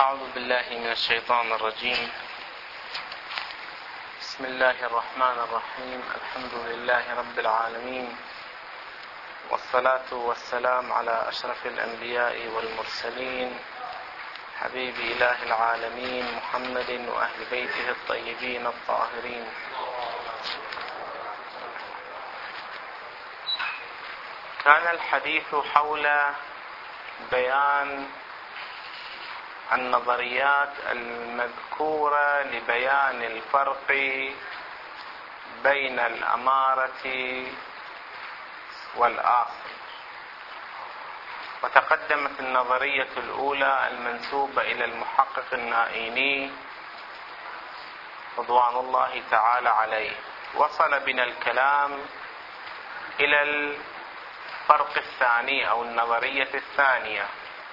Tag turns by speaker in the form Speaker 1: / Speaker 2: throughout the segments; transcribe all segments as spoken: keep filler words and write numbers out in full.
Speaker 1: أعوذ بالله من الشيطان الرجيم. بسم الله الرحمن الرحيم. الحمد لله رب العالمين، والصلاة والسلام على أشرف الأنبياء والمرسلين، حبيب إله العالمين محمد وأهل بيته الطيبين الطاهرين. كان الحديث حول بيان النظريات المذكورة لبيان الفرق بين الأمارة والآصل، وتقدمت النظرية الأولى المنسوبة إلى المحقق النائيني رضوان الله تعالى عليه. وصل بنا الكلام إلى الفرق الثاني أو النظرية الثانية،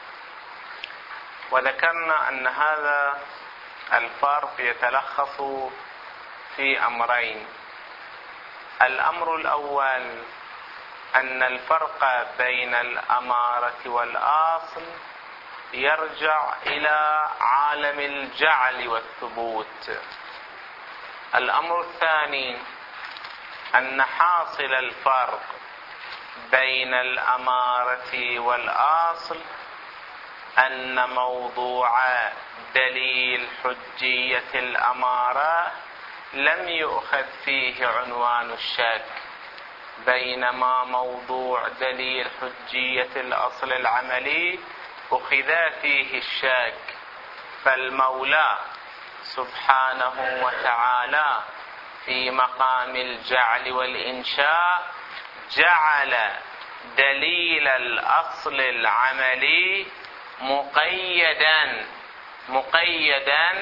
Speaker 1: وذكرنا أن هذا الفرق يتلخص في أمرين. الأمر الأول أن الفرق بين الأمارة والآصل يرجع إلى عالم الجعل والثبوت. الأمر الثاني أن حاصل الفرق بين الأمارة والآصل أن موضوع دليل حجية الأمارة لم يؤخذ فيه عنوان الشك، بينما موضوع دليل حجية الأصل العملي أخذ فيه الشك. فالمولى سبحانه وتعالى في مقام الجعل والإنشاء جعل دليل الأصل العملي مقيدا مقيدا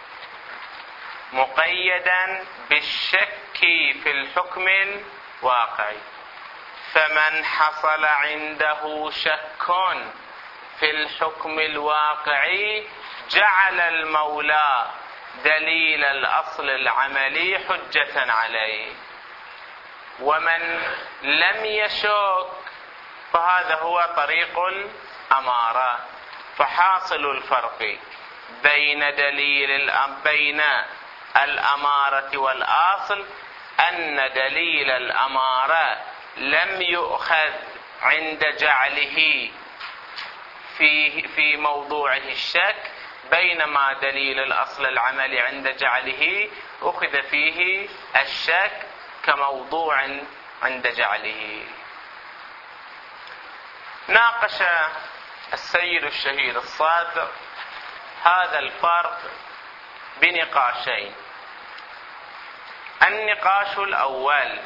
Speaker 1: مقيدا بالشك في الحكم الواقعي. فمن حصل عنده شك في الحكم الواقعي جعل المولى دليل الأصل العملي حجة عليه، ومن لم يشك فهذا هو طريق الأمارة. فحاصل الفرق بين دليل بين الأمارة والآصل أن دليل الأمارة لم يؤخذ عند جعله في في موضوعه الشك، بينما دليل الأصل العملي عند جعله أخذ فيه الشك كموضوع عند جعله. ناقش السيد الشهيد الصادق هذا الفرق بنقاشين. النقاش الأول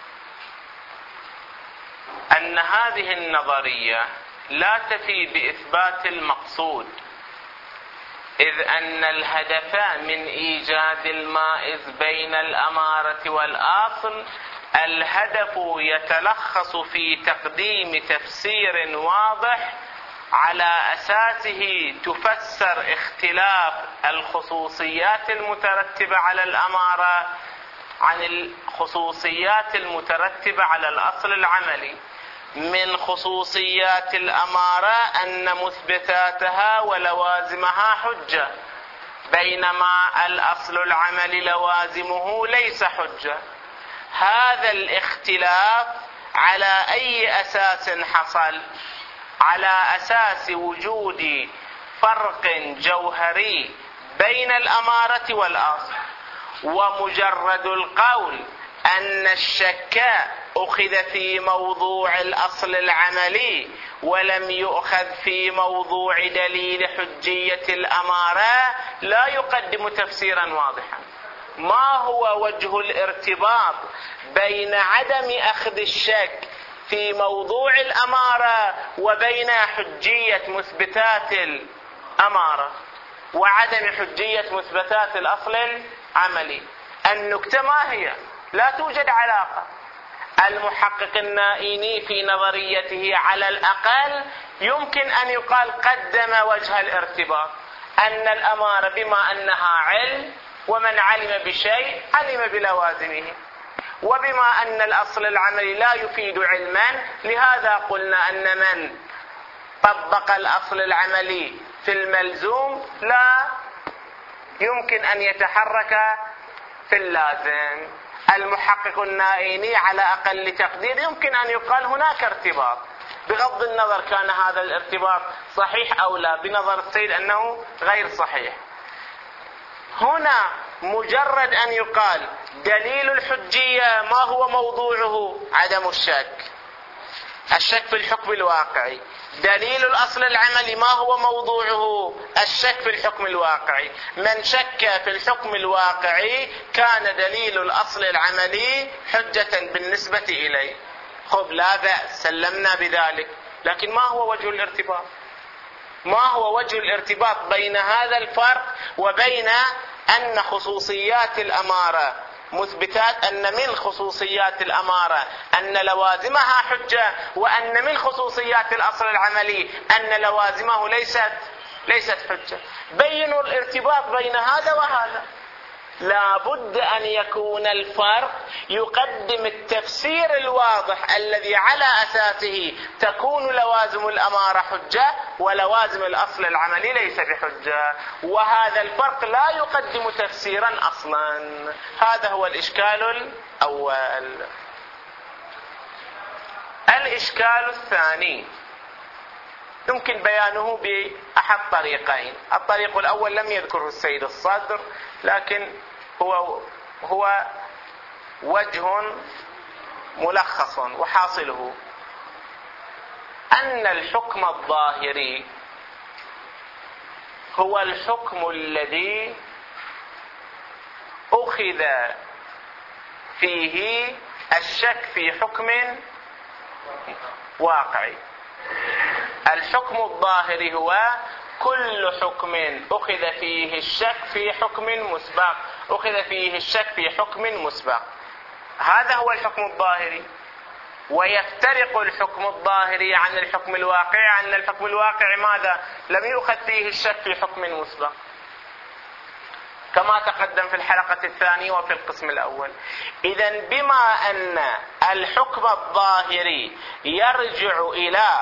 Speaker 1: أن هذه النظرية لا تفي بإثبات المقصود، إذ أن الهدف من إيجاد المائز بين الأمارة والآصل الهدف يتلخص في تقديم تفسير واضح على أساسه تفسر اختلاف الخصوصيات المترتبة على الأمارة عن الخصوصيات المترتبة على الأصل العملي. من خصوصيات الأمارة أن مثبتاتها ولوازمها حجة، بينما الأصل العملي لوازمه ليس حجة. هذا الاختلاف على أي أساس حصل؟ على أساس وجود فرق جوهري بين الأمارة والأصل، ومجرد القول أن الشك أخذ في موضوع الأصل العملي ولم يؤخذ في موضوع دليل حجية الأمارة لا يقدم تفسيرا واضحا. ما هو وجه الارتباط بين عدم أخذ الشك في موضوع الأمارة وبين حجية مثبتات الأمارة وعدم حجية مثبتات الأصل العملي؟ النكتة ما هي؟ لا توجد علاقة. المحقق النائيني في نظريته على الأقل يمكن أن يقال قدم وجه الارتباط، أن الأمارة بما أنها علم، ومن علم بشيء علم بلوازمه، وبما أن الأصل العملي لا يفيد علما، لهذا قلنا أن من طبق الأصل العملي في الملزوم لا يمكن أن يتحرك في اللازم. المحقق النائيني على أقل تقدير يمكن أن يقال هناك ارتباط، بغض النظر كان هذا الارتباط صحيح أو لا، بنظر السيد أنه غير صحيح. هنا مجرد أن يقال دليل الحجية ما هو موضوعه؟ عدم الشك، الشك في الحكم الواقعي. دليل الأصل العملي ما هو موضوعه؟ الشك في الحكم الواقعي. من شك في الحكم الواقعي كان دليل الأصل العملي حجة بالنسبة إليه. خب لا بأس، سلمنا بذلك، لكن ما هو وجه الارتباط؟ ما هو وجه الارتباط بين هذا الفرق وبين أن خصوصيات الأمارة مثبتات، أن من خصوصيات الأمارة أن لوازمها حجة، وأن من خصوصيات الأصل العملي أن لوازمه ليست ليست حجة؟ بينوا الارتباط بين هذا وهذا. لا بد أن يكون الفرق يقدم التفسير الواضح الذي على أساسه تكون لوازم الأمارة حجة ولوازم الأصل العملي ليس بحجة، وهذا الفرق لا يقدم تفسيرا أصلا. هذا هو الإشكال الأول. الإشكال الثاني يمكن بيانه بأحد طريقين. الطريق الأول لم يذكره السيد الصدر، لكن هو هو وجه ملخص، وحاصله أن الحكم الظاهري هو الحكم الذي أخذ فيه الشك في حكم واقعي. الحكم الظاهري هو كل حكم أخذ فيه الشك في حكم مسبق، أخذ فيه الشك في حكم مسبق، هذا هو الحكم الظاهري. ويفترق الحكم الظاهري عن الحكم الواقعي، عن الحكم الواقعي ماذا؟ لم يؤخذ فيه الشك في حكم مسبق، كما تقدم في الحلقة الثانية وفي القسم الأول. إذن بما أن الحكم الظاهري يرجع إلى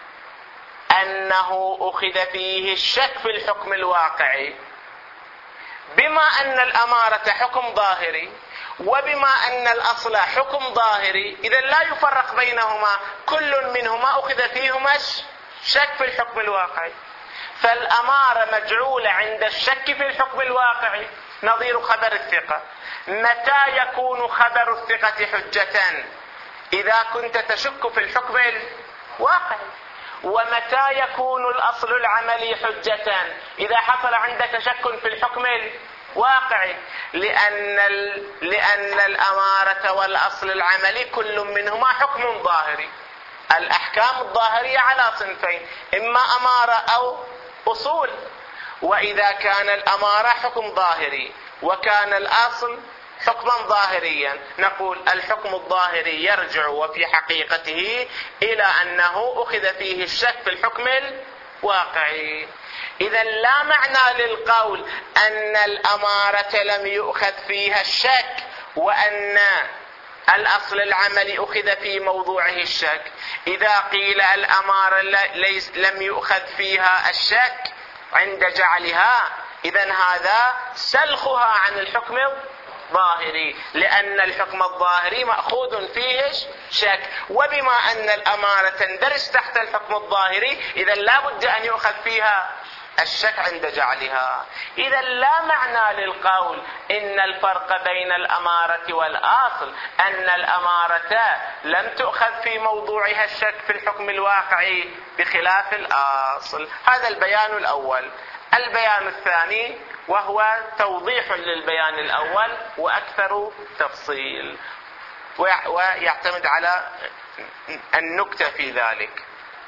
Speaker 1: أنه أخذ فيه الشك في الحكم الواقعي، بما أن الأمارة حكم ظاهري وبما أن الأصل حكم ظاهري، إذن لا يفرق بينهما، كل منهما أخذ فيهما الشك في الحكم الواقعي. فالأمارة مجعولة عند الشك في الحكم الواقعي، نظير خبر الثقة. متى يكون خبر الثقة حجة؟ إذا كنت تشك في الحكم الواقعي. ومتى يكون الأصل العملي حجة؟ إذا حصل عندك شك في الحكم الواقعي، لأن, لأن الأمارة والأصل العملي كل منهما حكم ظاهري. الأحكام الظاهرية على صنفين، إما أمارة أو أصول. وإذا كان الأمارة حكم ظاهري وكان الأصل حكما ظاهريا، نقول الحكم الظاهري يرجع وفي حقيقته إلى أنه أخذ فيه الشك في الحكم الواقعي. إذا لا معنى للقول أن الأمارة لم يؤخذ فيها الشك وأن الأصل العملي أخذ في موضوعه الشك. إذا قيل الأمارة ليس لم يؤخذ فيها الشك عند جعلها، إذن هذا سلخها عن الحكم الظاهري، لأن الحكم الظاهري مأخوذ فيه شك. وبما أن الأمارة تندرج تحت الحكم الظاهري، إذن لا بد أن يؤخذ فيها الشك عند جعلها. إذا لا معنى للقول إن الفرق بين الأمارة والأصل أن الأمارة لم تؤخذ في موضوعها الشك في الحكم الواقعي بخلاف الأصل. هذا البيان الأول. البيان الثاني وهو توضيح للبيان الأول وأكثر تفصيل، ويعتمد على النكتة في ذلك.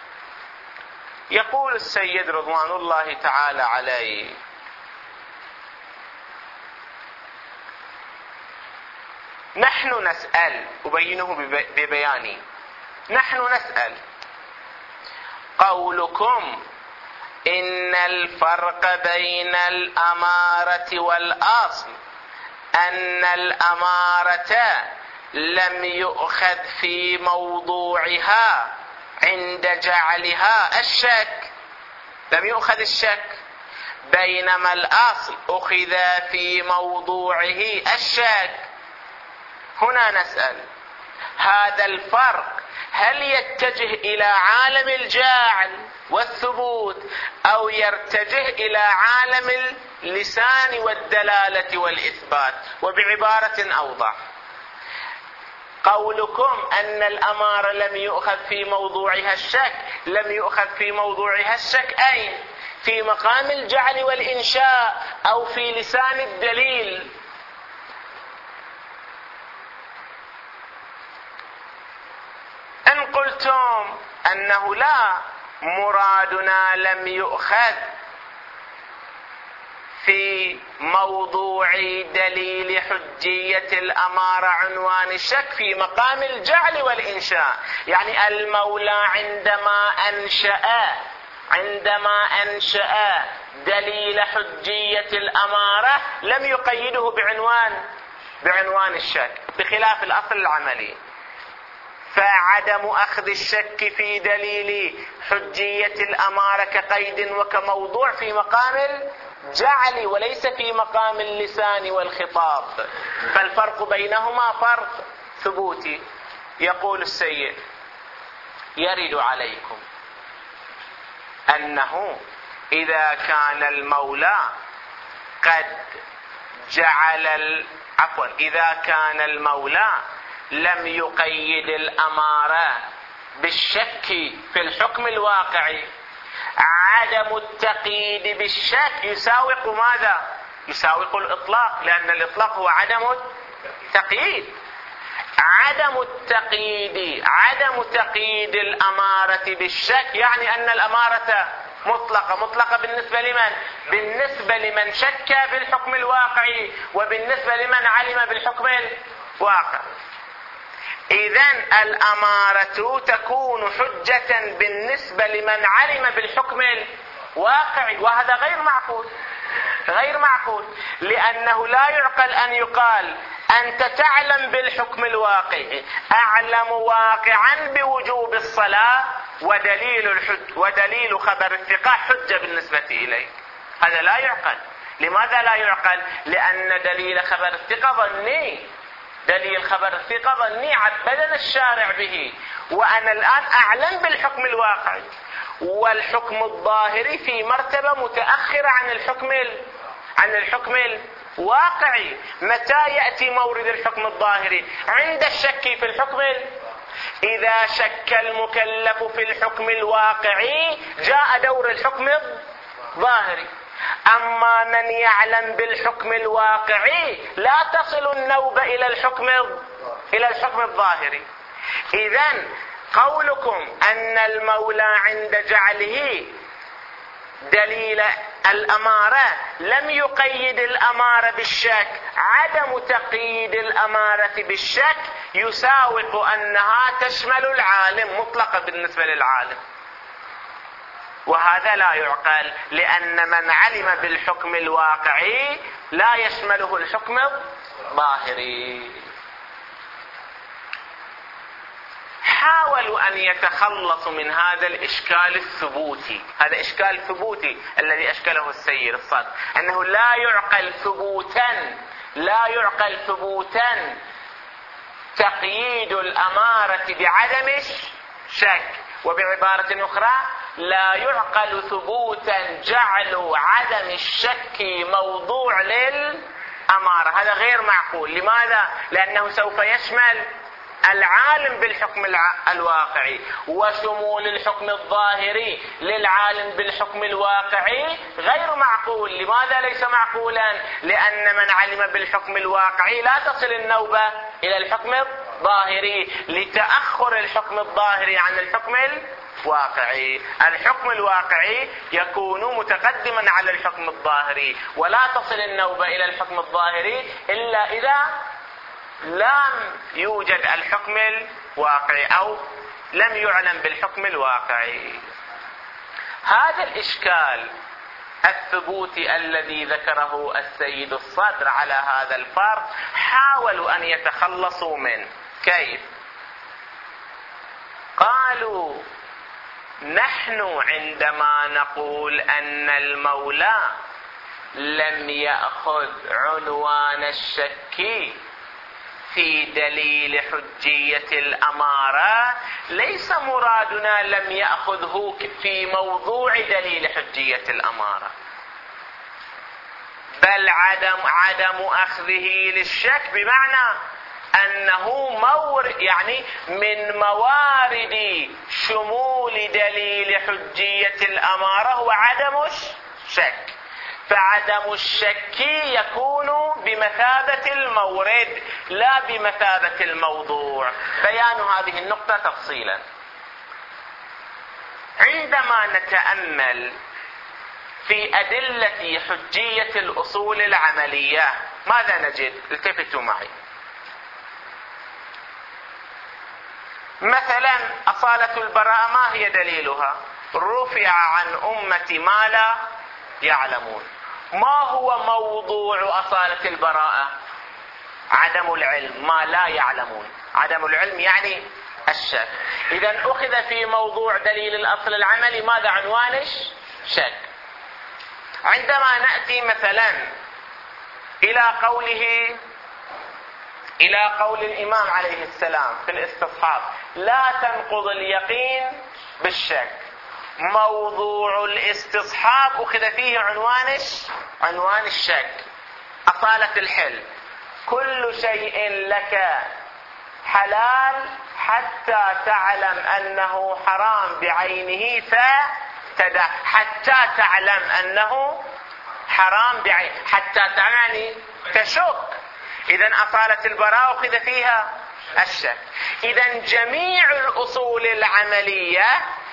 Speaker 1: يقول السيد رضوان الله تعالى عليه: نحن نسأل، أبينه ببياني، نحن نسأل قولكم إن الفرق بين الأمارة والأصل أن الأمارة لم يؤخذ في موضوعها عند جعلها الشك. لم يؤخذ الشك، بينما الأصل أخذ في موضوعه الشك. هنا نسأل هذا الفرق هل يتجه إلى عالم الجعل والثبوت أو يرتجه إلى عالم اللسان والدلالة والإثبات؟ وبعبارة أوضح، قولكم أن الأمارة لم يؤخذ في موضوعها الشك، لم يؤخذ في موضوعها الشك أين؟ في مقام الجعل والإنشاء أو في لسان الدليل؟ إن قلتم أنه لا، مرادنا لم يؤخذ في موضوع دليل حجية الأمارة عنوان الشك في مقام الجعل والإنشاء، يعني المولى عندما أنشأ عندما أنشأ دليل حجية الأمارة لم يقيده بعنوان بعنوان الشك، بخلاف الأصل العملي. فعدم أخذ الشك في دليل حجية الأمارة كقيد وكموضوع في مقام الجعل وليس في مقام اللسان والخطاب، فالفرق بينهما فرق ثبوتي. يقول السيد: يرد عليكم أنه إذا كان المولى قد جعل عفوا إذا كان المولى لم يقيد الأمارة بالشك في الحكم الواقعي، عدم التقييد بالشك يساوق ماذا؟ يساوق الإطلاق، لأن الإطلاق هو عدم التقييد. عدم التقييد عدم تقييد الأمارة بالشك يعني أن الأمارة مطلقة. مطلقة بالنسبة لمن؟ بالنسبة لمن شك بالحكم الواقعي، وبالنسبة لمن علم بالحكم الواقعي. إذن الأمارة تكون حجة بالنسبة لمن علم بالحكم الواقعي، وهذا غير معقول غير معقول لأنه لا يعقل أن يقال أنت تعلم بالحكم الواقعي، أعلم واقعا بوجوب الصلاة ودليل الحج ودليل خبر الثقة حجة بالنسبة إليك. هذا لا يعقل. لماذا لا يعقل؟ لأن دليل خبر الثقة ظني، دليل خبر الثقة ظني عبدنا الشارع به، وأنا الآن أعلم بالحكم الواقعي، والحكم الظاهري في مرتبة متأخرة عن الحكم عن الحكم الواقعي. متى يأتي مورد الحكم الظاهري؟ عند الشك في الحكم. إذا شك المكلف في الحكم الواقعي جاء دور الحكم الظاهري. أما من يعلم بالحكم الواقعي لا تصل النوبة إلى الحكم إلى الحكم الظاهري. إذن قولكم أن المولى عند جعله دليل الأمارة لم يقيد الأمارة بالشك، عدم تقييد الأمارة بالشك يساوق أنها تشمل العالم مطلقة بالنسبة للعالم، وهذا لا يعقل، لأن من علم بالحكم الواقعي لا يشمله الحكم الظاهري. حاولوا أن يتخلصوا من هذا الإشكال الثبوتي، هذا إشكال ثبوتي الذي أشكله السيد الصدر، أنه لا يعقل ثبوتا لا يعقل ثبوتا تقييد الأمارة بعدم الشك، وبعبارة أخرى لا يعقل ثبوتا جعل عدم الشك موضوع للأمارة. هذا غير معقول. لماذا؟ لأنه سوف يشمل العالم بالحكم الواقعي، وشمول الحكم الظاهري للعالم بالحكم الواقعي غير معقول. لماذا ليس معقولا؟ لأن من علم بالحكم الواقعي لا تصل النوبة إلى الحكم الظاهري لتأخر الحكم الظاهري عن الحكم الواقعي. الحكم الواقعي يكون متقدما على الحكم الظاهري، ولا تصل النوبة إلى الحكم الظاهري إلا إذا لم يوجد الحكم الواقعي أو لم يعلم بالحكم الواقعي. هذا الإشكال الثبوتي الذي ذكره السيد الصدر على هذا الفرق حاولوا أن يتخلصوا منه. كيف؟ قالوا نحن عندما نقول أن المولى لم يأخذ عنوان الشك في دليل حجية الأمارة، ليس مرادنا لم يأخذه في موضوع دليل حجية الأمارة، بل عدم عدم أخذه للشك بمعنى أنه مورد، يعني من موارد شمول دليل حجية الأمارة هو عدم الشك، فعدم الشك يكون بمثابة المورد لا بمثابة الموضوع. بيان هذه النقطة تفصيلا. عندما نتأمل في أدلة حجية الأصول العملية ماذا نجد؟ التفتوا معي. مثلا أصالة البراءة ما هي دليلها؟ رفع عن أمة ما لا يعلمون. ما هو موضوع أصالة البراءة؟ عدم العلم، ما لا يعلمون. عدم العلم يعني الشك. إذن أخذ في موضوع دليل الأصل العملي ماذا؟ عنوان الشك. عندما نأتي مثلا إلى قوله إلى قول الإمام عليه السلام في الاستصحاب لا تنقض اليقين بالشك، موضوع الاستصحاب أخذ فيه عنوان عنوان الشك. أصالة الحل كل شيء لك حلال حتى تعلم أنه حرام بعينه فتدع، حتى تعلم أنه حرام بعينه، حتى تعلم تشك. إذن أصالة البراءة أخذ فيها الشك. إذن جميع الأصول العملية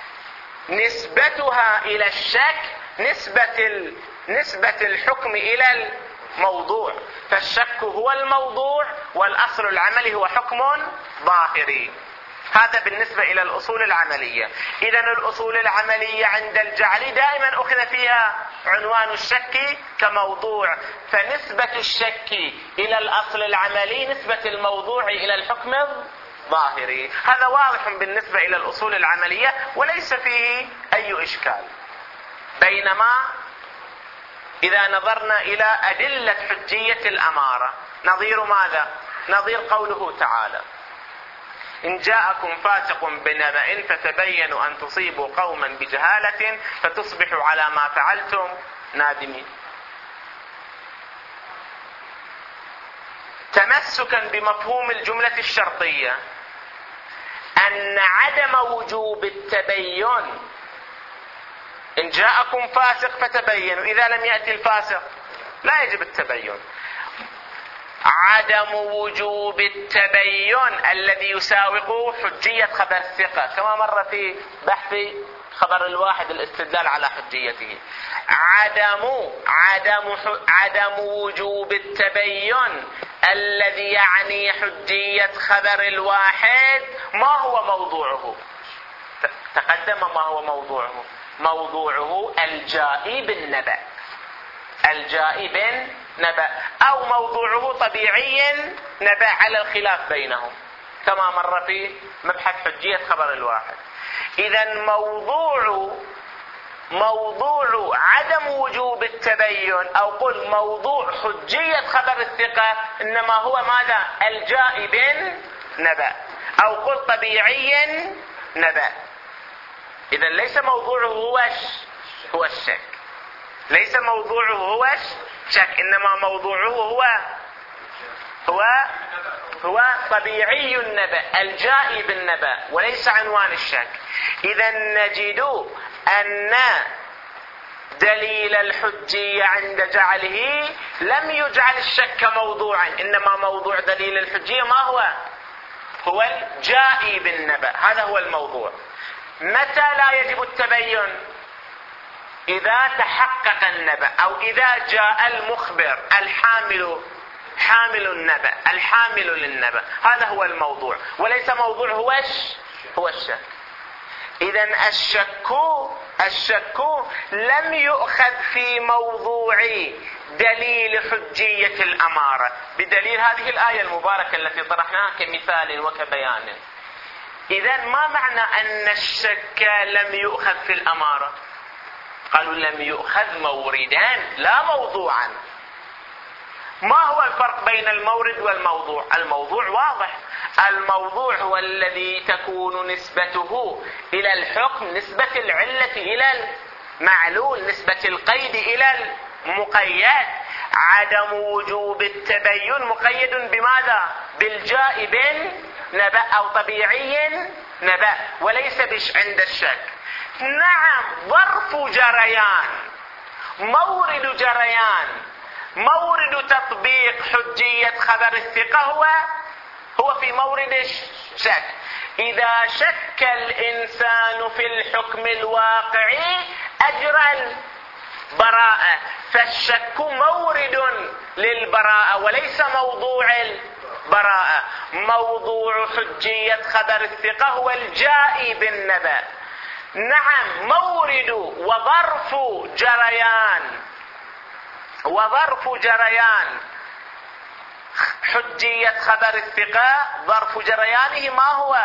Speaker 1: نسبتها إلى الشك نسبة نسبة الحكم إلى الموضوع، فالشك هو الموضوع والأصل العملي هو حكم ظاهري. هذا بالنسبة إلى الأصول العملية. إذن الأصول العملية عند الجعل دائما أخذ فيها عنوان الشك كموضوع، فنسبة الشك إلى الأصل العملي نسبة الموضوع إلى الحكم الظاهري. هذا واضح بالنسبة إلى الأصول العملية وليس فيه أي إشكال. بينما إذا نظرنا إلى أدلة حجية الأمارة نظير ماذا؟ نظير قوله تعالى إن جاءكم فاسق بنبأ فتبينوا أن تصيبوا قوما بجهالة فتصبحوا على ما فعلتم نادمين. تمسكا بمفهوم الجملة الشرطية أن عدم وجوب التبين، إن جاءكم فاسق فتبينوا، إذا لم يأتي الفاسق لا يجب التبين. عدم وجوب التبين الذي يساوق حجية خبر الثقة كما مر في بحث خبر الواحد الاستدلال على حجيته. عدم عدم عدم وجوب التبين الذي يعني حجية خبر الواحد ما هو موضوعه؟ تقدم ما هو موضوعه؟ موضوعه الجائي بالنبأ، الجائي بالنبأ، أو موضوعه طبيعي نبأ على الخلاف بينهم كما مر في مبحث حجية خبر الواحد. إذن موضوع موضوع عدم وجوب التبين أو قل موضوع حجية خبر الثقة إنما هو ماذا؟ الجائي بالنبأ، أو قل طبيعي نبأ. إذن ليس موضوعه هو هو الشك، ليس موضوعه هو الشك، إنما موضوعه هو هو هو طبيعي النبأ الجائي بالنبأ وليس عنوان الشك. إذا نجد أن دليل الحجية عند جعله لم يجعل الشك موضوعا، إنما موضوع دليل الحجية ما هو؟ هو الجائي بالنبأ، هذا هو الموضوع. متى لا يجب التبين؟ إذا تحقق النبأ أو إذا جاء المخبر الحامل حامل النبأ الحامل للنبأ، هذا هو الموضوع وليس موضوع هو هو الشك. إذن الشك الشك لم يؤخذ في موضوع دليل حجية الأمارة بدليل هذه الآية المباركة التي طرحناها كمثال وكبيان. إذن ما معنى أن الشك لم يؤخذ في الأمارة؟ قالوا لم يؤخذ موردان لا موضوعا. ما هو الفرق بين المورد والموضوع؟ الموضوع واضح، الموضوع هو الذي تكون نسبته إلى الحكم نسبة العلة إلى المعلول، نسبة القيد إلى المقيد. عدم وجوب التبين مقيد بماذا؟ بالجاء بالنبأ أو طبيعي نبأ، وليس بش عند الشك. نعم، ظرف جريان، مورد جريان، مورد تطبيق حجية خبر الثقة هو هو في مورد الشك. إذا شك الإنسان في الحكم الواقعي أجرى البراءة، فالشك مورد للبراءة وليس موضوع البراءة. موضوع حجية خبر الثقة هو الجائي بالنبأ. نعم، مورد وظرف جريان وظرف جريان حجية خبر الثقة، ظرف جريانه ما هو؟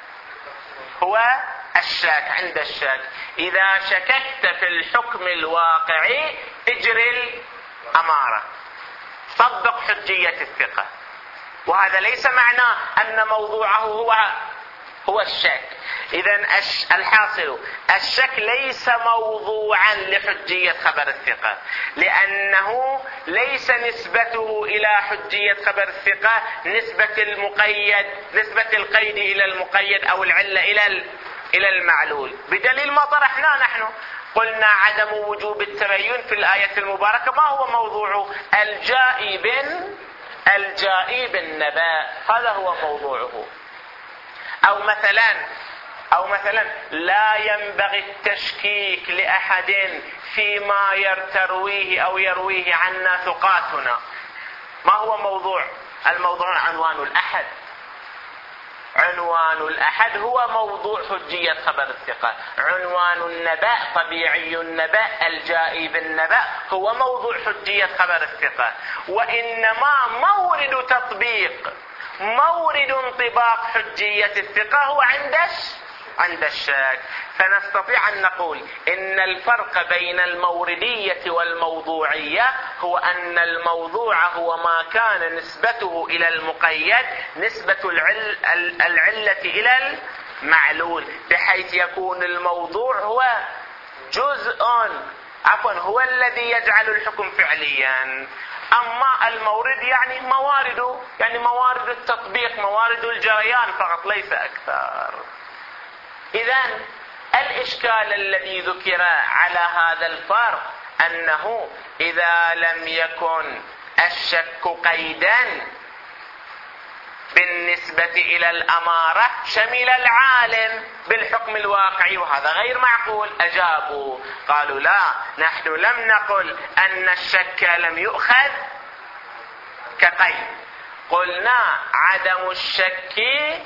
Speaker 1: هو الشك. عند الشك إذا شككت في الحكم الواقعي اجري الأمارة، طبق حجية الثقة. وهذا ليس معناه أن موضوعه هو هو الشك. إذن الحاصل الشك ليس موضوعا لحجية خبر الثقة، لأنه ليس نسبته إلى حجية خبر الثقة نسبة المقيد، نسبة القيد إلى المقيد أو العلة إلى إلى المعلول. بدليل ما طرحناه نحن قلنا عدم وجوب التبين في الآية المباركة ما هو موضوع؟ الجائي بن الجائي بالنبأ، هذا هو موضوعه. أو مثلا أو مثلا لا ينبغي التشكيك لأحد فيما يرويه أو يرويه عنا ثقاتنا. ما هو موضوع؟ الموضوع عنوان الأحد. عنوان الأحد هو موضوع حجية خبر الثقة. عنوان النبأ طبيعي النبأ الجائي بالنبأ هو موضوع حجية خبر الثقة. وإنما مورد تطبيق، مورد انطباق حجية الثقة هو عندش عند الشك. فنستطيع أن نقول إن الفرق بين الموردية والموضوعية هو أن الموضوع هو ما كان نسبته إلى المقيد نسبة العل العلة إلى المعلول، بحيث يكون الموضوع هو جزء عفوا هو الذي يجعل الحكم فعليا. أما المورد يعني موارد يعني موارد التطبيق، موارد الجريان فقط ليس أكثر. إذن الإشكال الذي ذكر على هذا الفرق أنه إذا لم يكن الشك قيدا بالنسبة إلى الأمارة شمل العالم بالحكم الواقعي، وهذا غير معقول. أجابوا قالوا لا، نحن لم نقل أن الشك لم يؤخذ كقيد، قلنا عدم الشك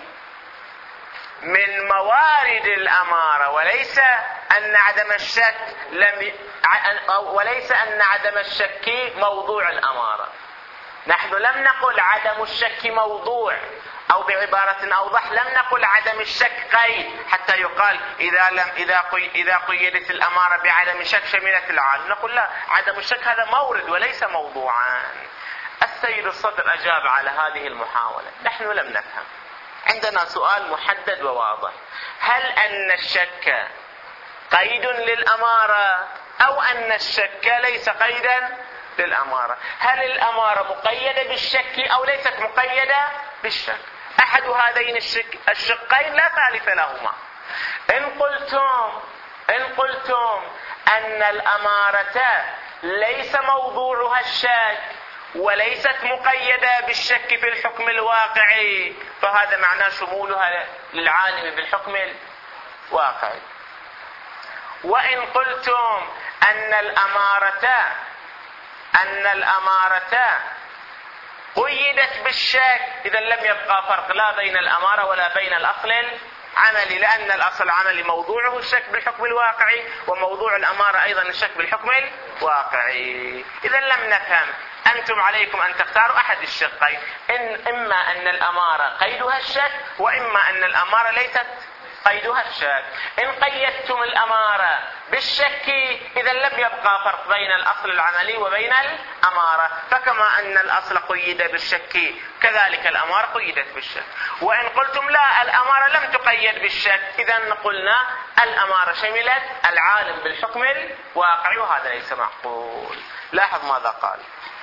Speaker 1: من موارد الأمارة، وليس أن عدم الشك لم وليس أن عدم الشك موضوع الأمارة. نحن لم نقل عدم الشك موضوع، أو بعبارة أوضح لم نقل عدم الشك قيد حتى يقال إذا لم إذا قي إذا قيدت الأمارة بعدم الشك شملت العالم. نقول لا، عدم الشك هذا مورد وليس موضوعا. السيد الصدر أجاب على هذه المحاولة. نحن لم نفهم. عندنا سؤال محدد وواضح: هل أن الشك قيد للأمارة أو أن الشك ليس قيدا للأمارة؟ هل الأمارة مقيدة بالشك أو ليست مقيدة بالشك؟ أحد هذين الشك الشقين لا ثالث لهما. إن قلتم إن قلتم أن الأمارة ليس موضوعها الشك وليست مقيدة بالشك في الحكم الواقعي، فهذا معناه شمولها للعالم بالحكم الواقعي. وإن قلتم أن الأمارة أن الأمارة قيدت بالشك، إذا لم يبقى فرق لا بين الأمارة ولا بين الأصل عملي، لأن الأصل العملي موضوعه الشك بالحكم الواقعي، وموضوع الأمارة أيضا الشك بالحكم الواقعي. إذا لم نفهم، أنتم عليكم أن تختاروا أحد الشقين، إن إما أن الأمارة قيدها الشك، وإما أن الأمارة ليست قيدها الشك. إن قيدتم الأمارة بالشك إذا لم يبقى فرق بين الأصل العملي وبين الأمارة، فكما أن الأصل قيد بالشك كذلك الأمارة قيدت بالشك. وإن قلتم لا الأمارة لم تقيد بالشك، إذا قلنا الأمارة شملت العالم بالحكم الواقعي، وهذا ليس معقول. لاحظ ماذا قال.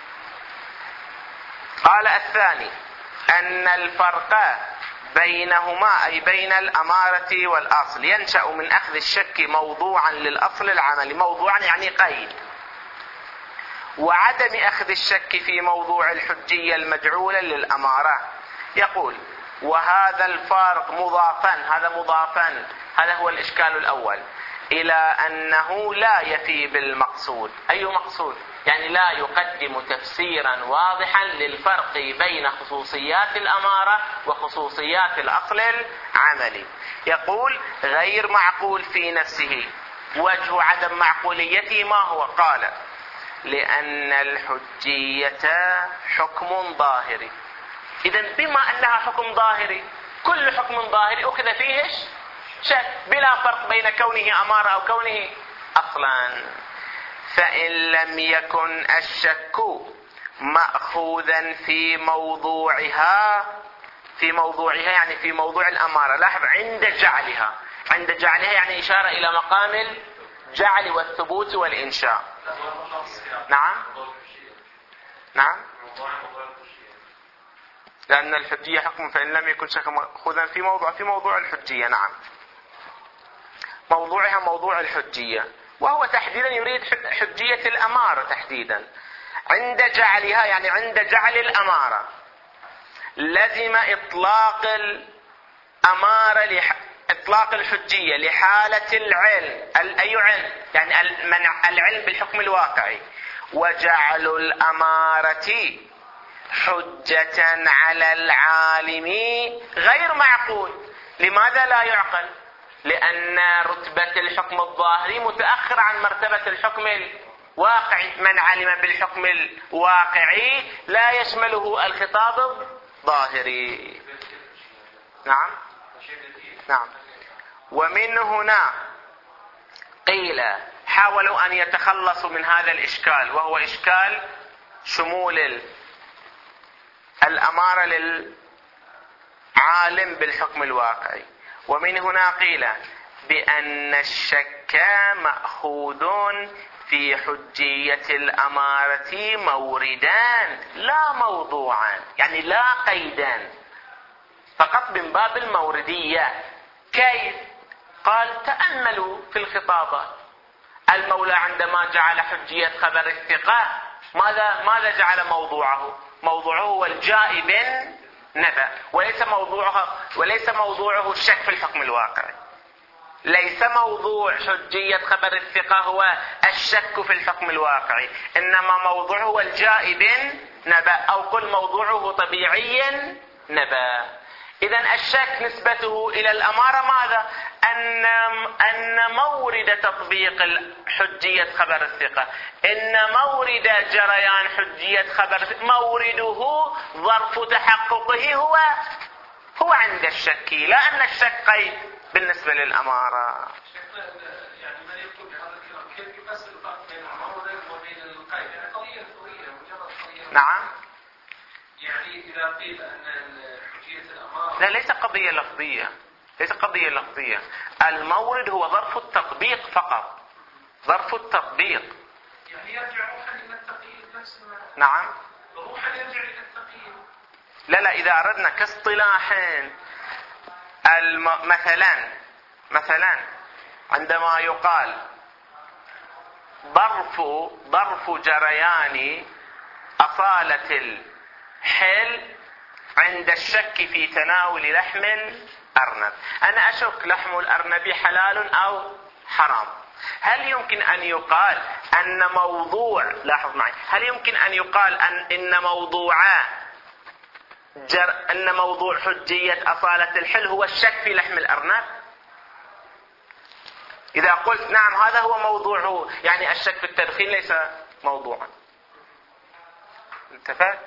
Speaker 1: قال الثاني أن الفرق بينهما أي بين الأمارة والأصل ينشأ من أخذ الشك موضوعا للأصل العملي، موضوعا يعني قيد، وعدم أخذ الشك في موضوع الحجية المجعولة للأمارة. يقول وهذا الفارق مضافا، هذا مضافا، هذا هو الإشكال الأول، إلى أنه لا يفي بالمقصود. أي مقصود؟ يعني لا يقدم تفسيرا واضحا للفرق بين خصوصيات الأمارة وخصوصيات الأصل العملي. يقول غير معقول في نفسه. وجه عدم معقوليته ما هو؟ قال لأن الحجية حكم ظاهري. إذن بما أنها حكم ظاهري، كل حكم ظاهري أخذ فيه شك بلا فرق بين كونه أمارة أو كونه أصلا. فإن لم يكن الشك مأخوذا في موضوعها، في موضوعها يعني في موضوع الأمارة، لاحظ عند جعلها، عند جعلها يعني إشارة إلى مقام الجعل والثبوت والإنشاء. نعم نعم لأن الحجية حكم، فإن لم يكن شك مأخوذا في موضوع في موضوع الحجية. نعم موضوعها موضوع الحجية، وهو تحديدا يريد حجية الأمارة تحديدا. عند جعلها يعني عند جعل الأمارة لزم إطلاق الأمارة لح... إطلاق الحجية لحالة العلم. أي علم؟ يعني المنع العلم بالحكم الواقعي. وجعل الأمارة حجة على العالم غير معقول. لماذا لا يعقل؟ لأن رتبة الحكم الظاهري متأخر عن مرتبة الحكم الواقعي. من علم بالحكم الواقعي لا يشمله الخطاب الظاهري. نعم نعم ومن هنا قيل حاولوا أن يتخلصوا من هذا الإشكال، وهو إشكال شمول الأمارة للعالم بالحكم الواقعي. ومن هنا قيل بأن الشك مأخوذ في حجية الأمارة موردان لا موضوعان، يعني لا قيدان، فقط من باب الموردية. كيف؟ قال تأملوا في الخطابات. المولى عندما جعل حجية خبر الثقة ماذا ماذا جعل موضوعه؟ موضوعه هو الجاء بالنبأ، وليس موضوعه وليس موضوعه الشك في الحكم الواقعي. ليس موضوع حجية خبر الثقة هو الشك في الحكم الواقعي، إنما موضوعه هو الجاء بالنبأ، أو قل موضوعه طبيعي نبأ. إذن الشك نسبته إلى الأمارة ماذا؟ أن أن مورد تطبيق حجية خبر الثقة، إن مورد جريان حجية خبر الثقة مورده ظرف تحققه هو هو عند الشك، لا أن الشك قيد بالنسبة للأمارة.
Speaker 2: يعني من يقول بهذا الكلام كيف يفسر الفرق بين المورد وبين القيد؟ يعني قضية لغوية مجرد قضية.
Speaker 1: نعم.
Speaker 2: يعني إذا قيل أن حجية الأمارة.
Speaker 1: لا ليس قضية لفظية، ليس قضية لفظية. المورد هو ظرف التطبيق فقط، ظرف التطبيق.
Speaker 2: يعني يرجع روحا إلى التقييد نفس المعنى.
Speaker 1: نعم.
Speaker 2: روحا يرجع إلى التقييد.
Speaker 1: لا لا إذا أردنا كاصطلاح الم... مثلا مثلا عندما يقال ظرف ظرف جريان أصالة الحل عند الشك في تناول لحم الأرنب، أنا أشك لحم الأرنب حلال أو حرام، هل يمكن أن يقال أن موضوع لاحظ معي هل يمكن أن يقال أن إن موضوع جر أن موضوع حجية أصالة الحل هو الشك في لحم الأرنب؟ إذا قلت نعم هذا هو موضوعه، يعني الشك في التدخين ليس موضوعا. انتفت؟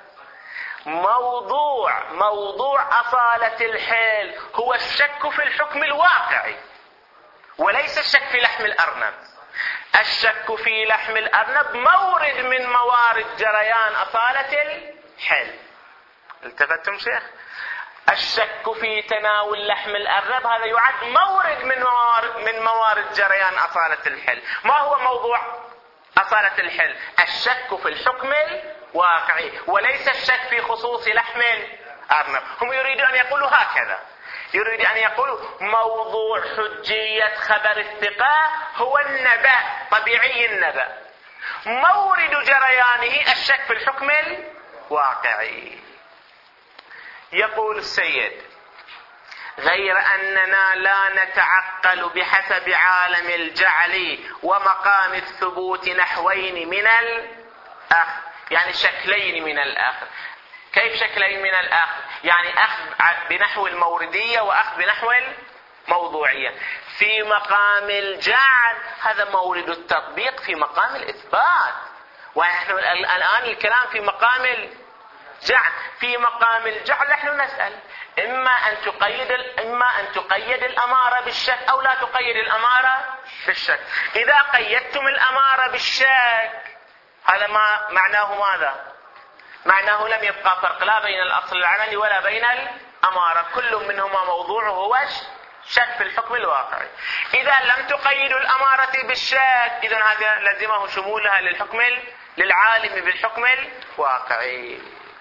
Speaker 1: موضوع موضوع أصالة الحل هو الشك في الحكم الواقعي، وليس الشك في لحم الأرنب. الشك في لحم الأرنب مورد من موارد جريان أصالة الحل. التفتتم شيخ؟ الشك في تناول لحم الأرنب هذا يعد مورد من موارد, من موارد جريان أصالة الحل. ما هو موضوع أصالة الحل؟ الشك في الحكم الواقعي، وليس الشك في خصوص لحم الأرنب. هم يريدون أن يقولوا هكذا، يريد أن يقولوا موضوع حجية خبر الثقة هو النبأ، طبيعي النبأ، مورد جريانه الشك في الحكم الواقعي. يقول السيد: غير أننا لا نتعقل بحسب عالم الجعل ومقام الثبوت نحوين من الأخذ، يعني شكلين من الأخذ. كيف شكلين من الأخذ؟ يعني أخذ بنحو الموردية وأخذ بنحو الموضوعية. في مقام الجعل هذا مورد التطبيق في مقام الإثبات، ونحن الآن الكلام في مقام الجعل. في مقام الجعل نحن نسأل إما أن تقيد إما أن تقيد الأمارة بالشك أو لا تقيد الأمارة بالشك. إذا قيدتم الأمارة بالشك هذا ما معناه ماذا؟ معناه لم يبقى فرق لا بين الأصل العملي ولا بين الأمارة، كل منهما موضوعه هو شك في الحكم الواقعي. إذا لم تقيدوا الأمارة بالشك إذن هذا لزمه شمولها للحكم للعالم بالحكم الواقعي.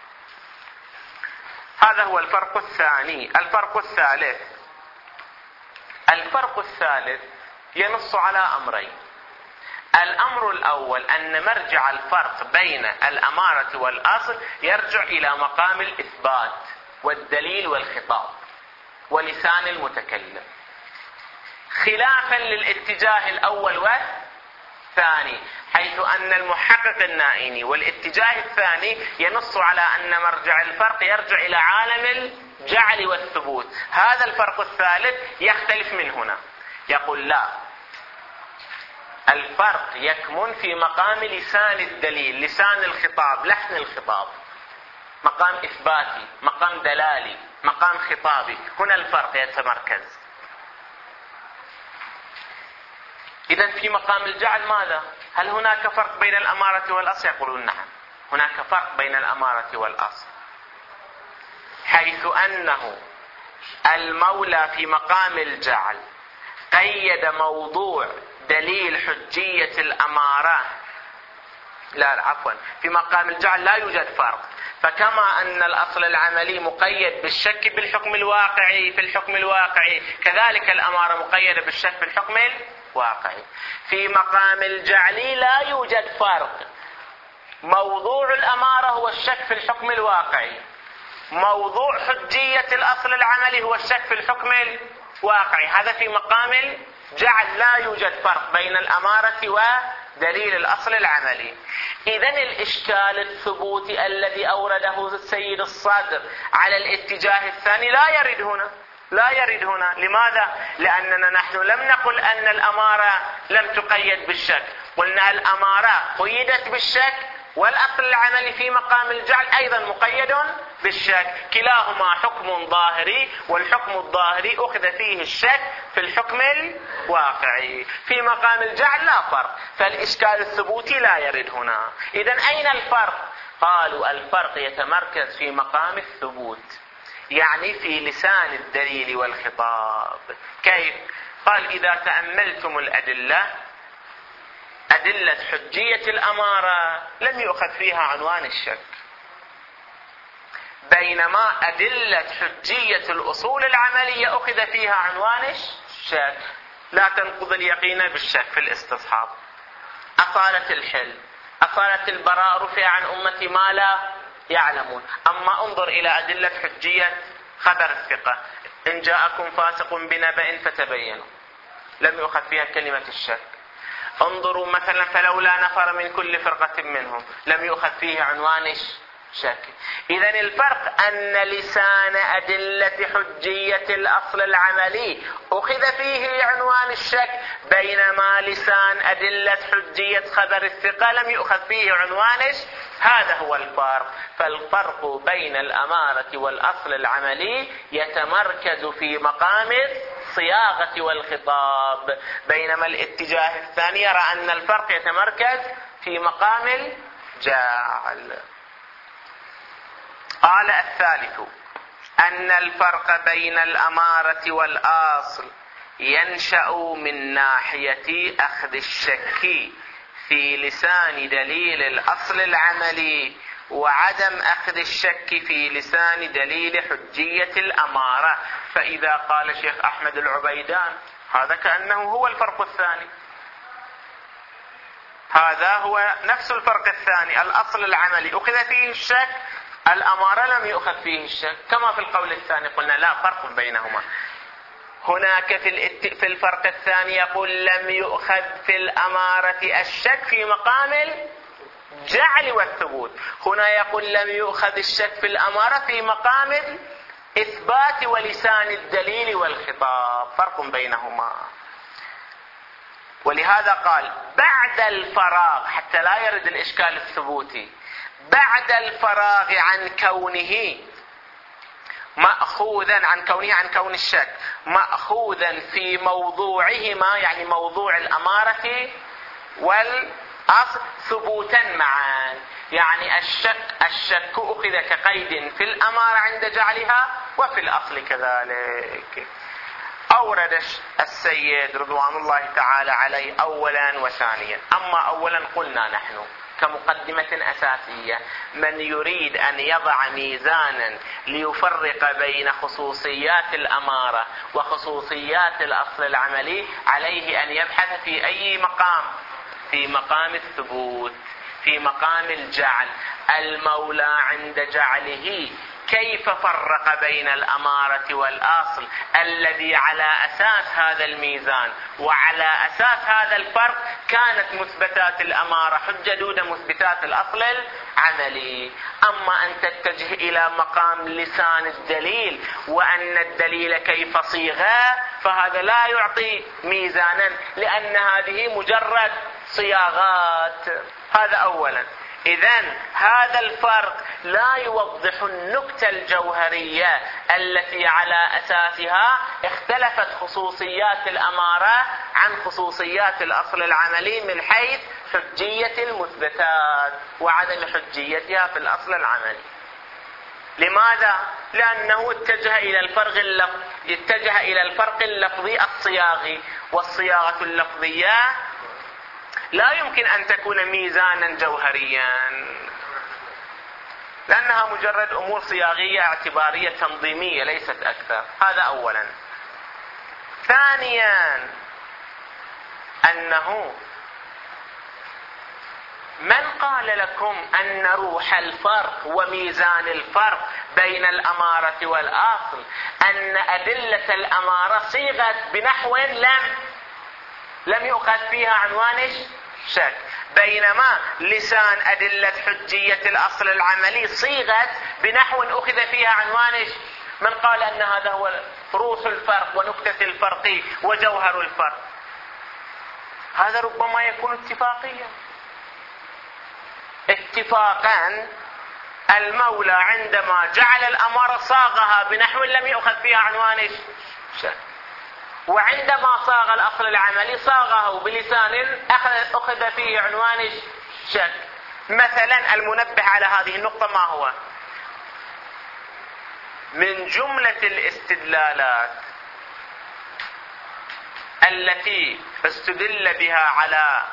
Speaker 1: هذا هو الفرق الثاني. الفرق الثالث الفرق الثالث ينص على أمرين. الأمر الأول أن مرجع الفرق بين الأمارة والأصل يرجع إلى مقام الإثبات والدليل والخطاب ولسان المتكلم، خلافا للاتجاه الأول والثاني، حيث أن المحقق النائني والاتجاه الثاني ينص على أن مرجع الفرق يرجع إلى عالم الجعل والثبوت. هذا الفرق الثالث يختلف من هنا، يقول لا، الفرق يكمن في مقام لسان الدليل، لسان الخطاب، لحن الخطاب، مقام إثباتي، مقام دلالي، مقام خطابي. هنا الفرق يتمركز. إذن في مقام الجعل ماذا؟ هل هناك فرق بين الأمارة والأصل؟ يقولون نعم، هناك فرق بين الأمارة والأصل، حيث أنه المولى في مقام الجعل قيد موضوع دليل حجية الأمارة. لا لا عفوا، في مقام الجعل لا يوجد فرق. فكما أن الأصل العملي مقيد بالشك بالحكم الواقعي في الحكم الواقعي، كذلك الأمارة مقيدة بالشك في الحكم الواقعي. في مقام الجعل لا يوجد فرق، موضوع الأمارة هو الشك في الحكم الواقعي، موضوع حجية الأصل العملي هو الشك في الحكم الواقعي. هذا في مقام الجعل لا يوجد فرق بين الأمارة ودليل الأصل العملي. إذن الإشكال الثبوتي الذي أورده السيد الصادر على الاتجاه الثاني لا يرد هنا، لا يرد هنا. لماذا؟ لأننا نحن لم نقل أن الأمارة لم تقيد بالشك، قلنا الأمارة قيدت بالشك، والأصل العملي في مقام الجعل أيضا مقيد بالشك. كلاهما حكم ظاهري، والحكم الظاهري أخذ فيه الشك في الحكم الواقعي. في مقام الجعل لا فرق، فالإشكال الثبوتي لا يرد هنا. إذن أين الفرق؟ قالوا الفرق يتمركز في مقام الثبوت، يعني في لسان الدليل والخطاب. كيف؟ قال إذا تأملتم الأدلة، أدلة حجية الأمارة لم يؤخذ فيها عنوان الشك، بينما أدلة حجية الأصول العملية أخذ فيها عنوان الشك. لا تنقض اليقين بالشك في الاستصحاب. أصالة الحل، أصالة البراء رفع عن أمتي ما لا يعلمون. أما انظر إلى أدلة حجية خبر الثقة، إن جاءكم فاسق بنبأ فتبينوا، لم يؤخذ فيها كلمة الشك. انظروا مثلا فلولا نفر من كل فرقة منهم، لم يؤخذ فيه عنوان شك. إذن الفرق أن لسان أدلة حجية الأصل العملي أخذ فيه عنوان الشك، بينما لسان أدلة حجية خبر الثقة لم يؤخذ فيه عنوان. هذا هو الفرق. فالفرق بين الأمارة والأصل العملي يتمركز في مقام الصياغة والخطاب، بينما الاتجاه الثاني يرى أن الفرق يتمركز في مقام الجعل. قال الثالث أن الفرق بين الأمارة والأصل ينشأ من ناحية أخذ الشك في لسان دليل الأصل العملي، وعدم أخذ الشك في لسان دليل حجية الأمارة. فإذا قال شيخ أحمد العبيدان هذا كأنه هو الفرق الثاني، هذا هو نفس الفرق الثاني. الأصل العملي أخذ فيه الشك، الأمارة لم يؤخذ فيه الشك، كما في القول الثاني قلنا لا فرق بينهما. هناك في, في الفرق الثاني يقول لم يؤخذ في الأمارة الشك في مقام الجعل والثبوت، هنا يقول لم يؤخذ الشك في الأمارة في مقام الإثبات ولسان الدليل والخطاب، فرق بينهما. ولهذا قال بعد الفراغ، حتى لا يرد الإشكال الثبوتي، بعد الفراغ عن كونه مأخوذا عن كونه عن كون الشك مأخوذا في موضوعهما، يعني موضوع الأمارة والأصل ثبوتا معا، يعني الشك الشك أخذ كقيد في الأمارة عند جعلها وفي الأصل كذلك. أورد السيد رضوان الله تعالى عليه أولا وثانيا. أما أولا قلنا نحن كمقدمة أساسية من يريد أن يضع ميزانا ليفرق بين خصوصيات الأمارة وخصوصيات الأصل العملي عليه أن يبحث في أي مقام، في مقام الثبوت، في مقام الجعل. المولى عند جعله كيف فرق بين الأمارة والأصل الذي على أساس هذا الميزان وعلى أساس هذا الفرق كانت مثبتات الأمارة حجة دون مثبتات الأصل العملي. أما أن تتجه إلى مقام لسان الدليل وأن الدليل كيف صيغة، فهذا لا يعطي ميزانا، لأن هذه مجرد صياغات. هذا أولا. إذن هذا الفرق لا يوضح النكتة الجوهرية التي على أساسها اختلفت خصوصيات الأمارة عن خصوصيات الأصل العملي من حيث حجية المثبتات وعدم حجيتها في الأصل العملي. لماذا؟ لأنه اتجه إلى الفرق اللفظ اتجه إلى الفرق اللفظي الصياغي، والصياغة اللفظية لا يمكن أن تكون ميزانا جوهريا، لأنها مجرد أمور صياغية اعتبارية تنظيمية ليست أكثر. هذا أولا. ثانيا أنه من قال لكم أن روح الفرق وميزان الفرق بين الأمارة والأصل أن أدلة الأمارة صيغت بنحو لم لم يؤخذ فيها عنوان شك، بينما لسان أدلة حجية الأصل العملي صيغت بنحو أخذ فيها عنوان. من قال أن هذا هو روح الفرق ونكتة الفرق وجوهر الفرق؟ هذا ربما يكون اتفاقيا. اتفاقا المولى عندما جعل الأمارة صاغها بنحو لم يؤخذ فيها عنوان شك، وعندما صاغ الأصل العملي صاغه بلسان أخذ فيه عنوان شك. مثلا المنبه على هذه النقطة ما هو؟ من جملة الاستدلالات التي استدل بها على،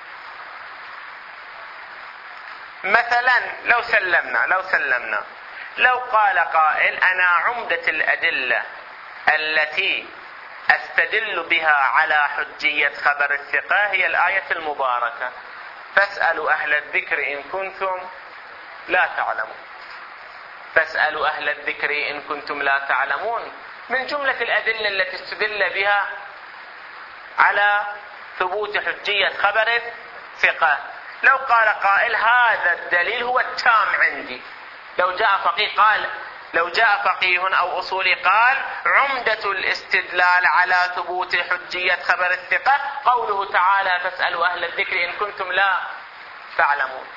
Speaker 1: مثلا لو سلمنا لو سلمنا لو قال قائل أنا عمدة الأدلة التي أستدل بها على حجية خبر الثقة هي الآية المباركة فاسألوا أهل الذكر إن كنتم لا تعلمون. فاسألوا أهل الذكر إن كنتم لا تعلمون من جملة الأدلة التي استدل بها على ثبوت حجية خبر الثقة. لو قال قائل هذا الدليل هو التام عندي، لو جاء فقيه قال لو جاء فقيه أو أصولي قال عمدة الاستدلال على ثبوت حجية خبر الثقة قوله تعالى فاسألوا أهل الذكر إن كنتم لا تعلمون،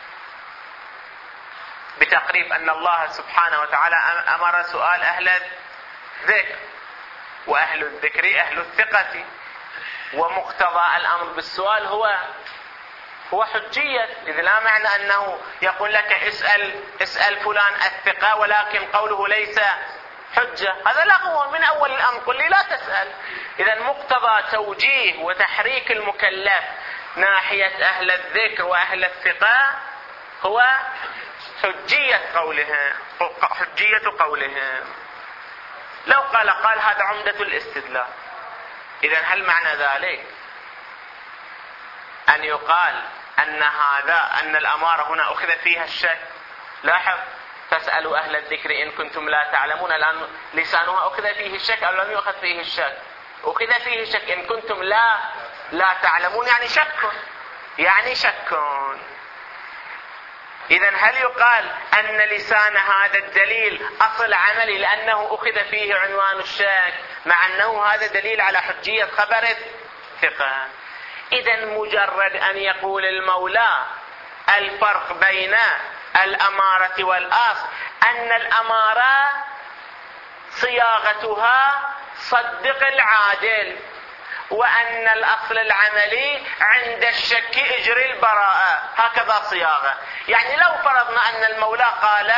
Speaker 1: بتقريب أن الله سبحانه وتعالى أمر سؤال أهل الذكر، وأهل الذكر أهل الثقة، ومقتضى الأمر بالسؤال هو هو حجية، إذ لا معنى أنه يقول لك اسأل اسأل فلان الثقة ولكن قوله ليس حجة، هذا لغو من أول الأمر، قل لي لا تسأل. إذا مقتضى توجيه وتحريك المكلف ناحية أهل الذكر وأهل الثقة هو حجية قولهم حجية قولهم. لو قال قال هذا عمدة الاستدلال، إذا هل معنى ذلك أن يقال أن هذا أن الأمارة هنا أخذ فيها الشك؟ لاحظ فاسألوا أهل الذكر إن كنتم لا تعلمون، الآن لسانها أخذ فيه الشك أو لم يأخذ فيه الشك؟ أخذ فيه الشك. إن كنتم لا لا تعلمون يعني شك، يعني شك. إذا هل يقال أن لسان هذا الدليل أصل عملي لأنه أخذ فيه عنوان الشك مع أنه هذا دليل على حجية خبر الثقة؟ إذا مجرد أن يقول المولى الفرق بين الأمارة والأصل أن الأمارة صياغتها صدق العادل، وأن الأصل العملي عند الشك اجري البراءة، هكذا صياغة. يعني لو فرضنا أن المولى قال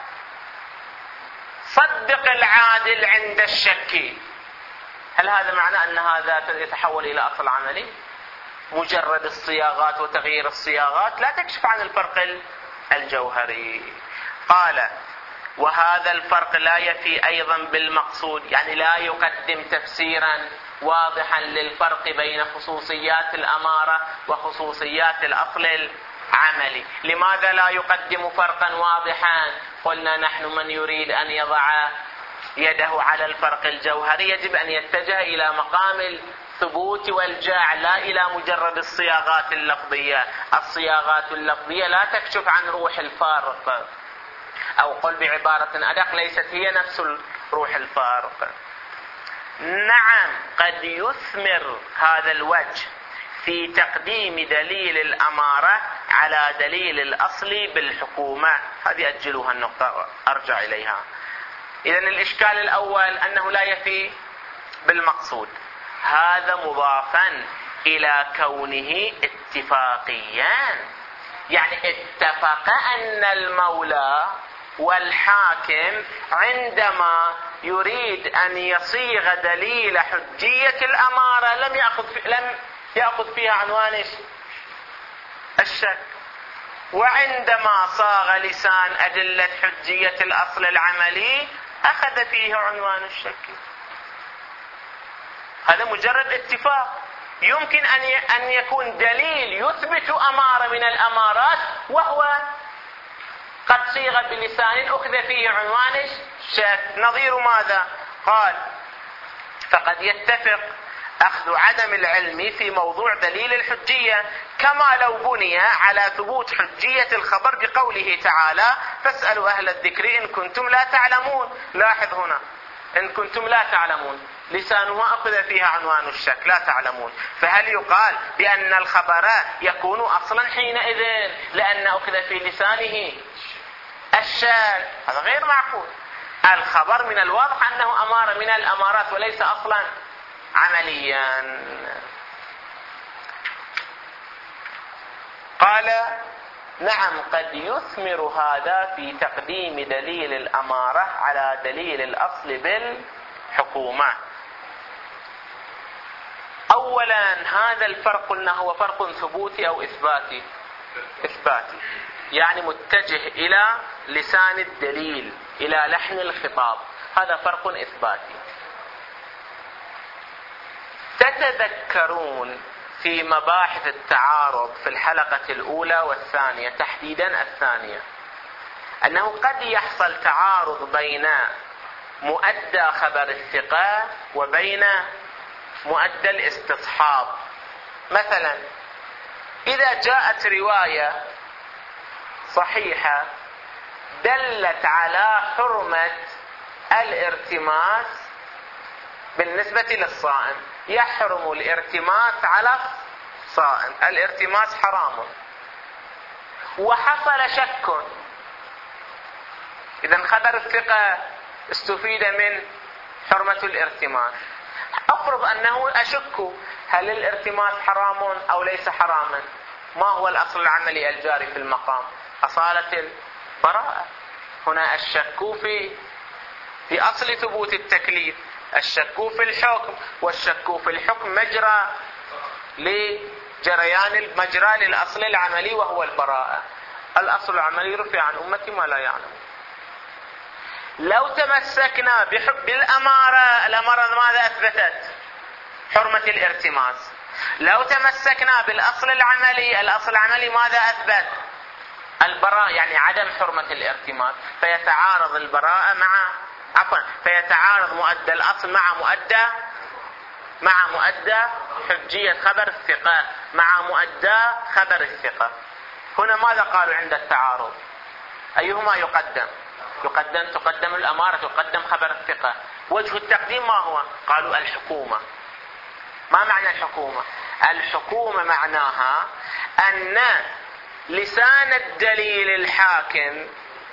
Speaker 1: صدق العادل عند الشك، هل هذا معنى أن هذا يتحول إلى أصل عملي؟ مجرد الصياغات وتغيير الصياغات لا تكشف عن الفرق الجوهري. قال وهذا الفرق لا يفي أيضا بالمقصود، يعني لا يقدم تفسيرا واضحا للفرق بين خصوصيات الأمارة وخصوصيات الأصل العملي. لماذا لا يقدم فرقا واضحا؟ قلنا نحن من يريد أن يضع يده على الفرق الجوهري يجب أن يتجه إلى مقام الثبوت والجعل، لا إلى مجرد الصياغات اللفظية. الصياغات اللفظية لا تكشف عن روح الفارق، أو قل بعبارة أدق ليست هي نفس روح الفارق. نعم قد يثمر هذا الوجه في تقديم دليل الأمارة على دليل الأصل بالحكومة. هذه أجلوها النقطة أرجع إليها. إذن الإشكال الأول أنه لا يفي بالمقصود، هذا مضافا إلى كونه اتفاقيا، يعني اتفق أن المولى والحاكم عندما يريد أن يصيغ دليل حجية الأمارة لم يأخذ في لم يأخذ فيها عنوان الشك، وعندما صاغ لسان أدلة حجية الأصل العملي أخذ فيه عنوان الشك. هذا مجرد اتفاق. يمكن أن يكون دليل يثبت أمارة من الأمارات وهو قد صيغ بلسان أخذ فيه عنوان الشك. نظير ماذا؟ قال فقد يتفق أخذ عدم العلم في موضوع دليل الحجية كما لو بني على ثبوت حجية الخبر بقوله تعالى فاسألوا أهل الذكر إن كنتم لا تعلمون. لاحظ هنا إن كنتم لا تعلمون لسانها أخذ فيها عنوان الشك لا تعلمون، فهل يقال بأن الخبر يكون أصلا حينئذ لأن أخذ في لسانه الشك؟ هذا غير معقول. الخبر من الواضح أنه أمارة من الأمارات وليس أصلا عمليا. قال نعم قد يثمر هذا في تقديم دليل الأمارة على دليل الأصل بالحكومة. أولا هذا الفرق قلنا هو فرق ثبوتي أو إثباتي؟ إثباتي، يعني متجه إلى لسان الدليل إلى لحن الخطاب، هذا فرق إثباتي. تتذكرون في مباحث التعارض في الحلقة الأولى والثانية تحديدا الثانية أنه قد يحصل تعارض بين مؤدى خبر الثقة وبين مؤدى الاستصحاب. مثلا إذا جاءت رواية صحيحة دلت على حرمة الارتماس بالنسبة للصائم. يحرم الارتماس على الصائم، الارتماس حرام. وحصل شك، إذن خبر الثقة استفيد من حرمة الارتماس. أفرض أنه أشك هل الارتماس حرام أو ليس حراما، ما هو الأصل العملي الجاري في المقام؟ أصالة البراءة. هنا الشك في في أصل ثبوت التكليف، الشك في الحكم، والشك في الحكم مجرى لجريان المجرى للأصل العملي وهو البراءة. الأصل العملي رفع عن أمتي ما لا يعلم. لو تمسكنا بحب الأمارة، الأمارة ماذا أثبتت؟ حرمة الارتماس. لو تمسكنا بالأصل العملي، الأصل العملي ماذا أثبت؟ البراءة، يعني عدم حرمة الارتماس. فيتعارض البراءة مع عفوا فيتعارض مؤدى الأصل مع مؤدى مع مؤدى حجية خبر الثقة مع مؤدى خبر الثقة. هنا ماذا قالوا عند التعارض؟ أيهما يقدم؟ يقدم تقدم الأمارة، تقدم خبر الثقة. وجه التقديم ما هو؟ قالوا الحكومة. ما معنى الحكومة؟ الحكومة معناها أن لسان الدليل الحاكم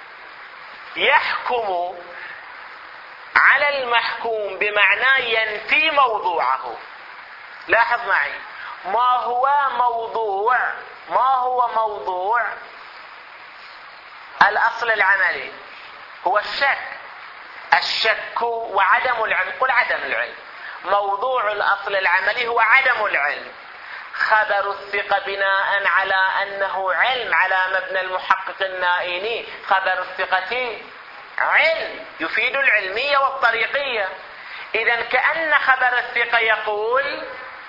Speaker 1: يحكم على المحكوم بمعنى ينفي موضوعه. لاحظ معي، ما هو موضوع ما هو موضوع الأصل العملي؟ هو الشك. الشك وعدم العلم. قل عدم العلم. موضوع الأصل العملي هو عدم العلم. خبر الثقة بناء على أنه علم على مبنى المحقق النائيني. خبر الثقة علم يفيد العلمية والطريقية. إذن كأن خبر الثقة يقول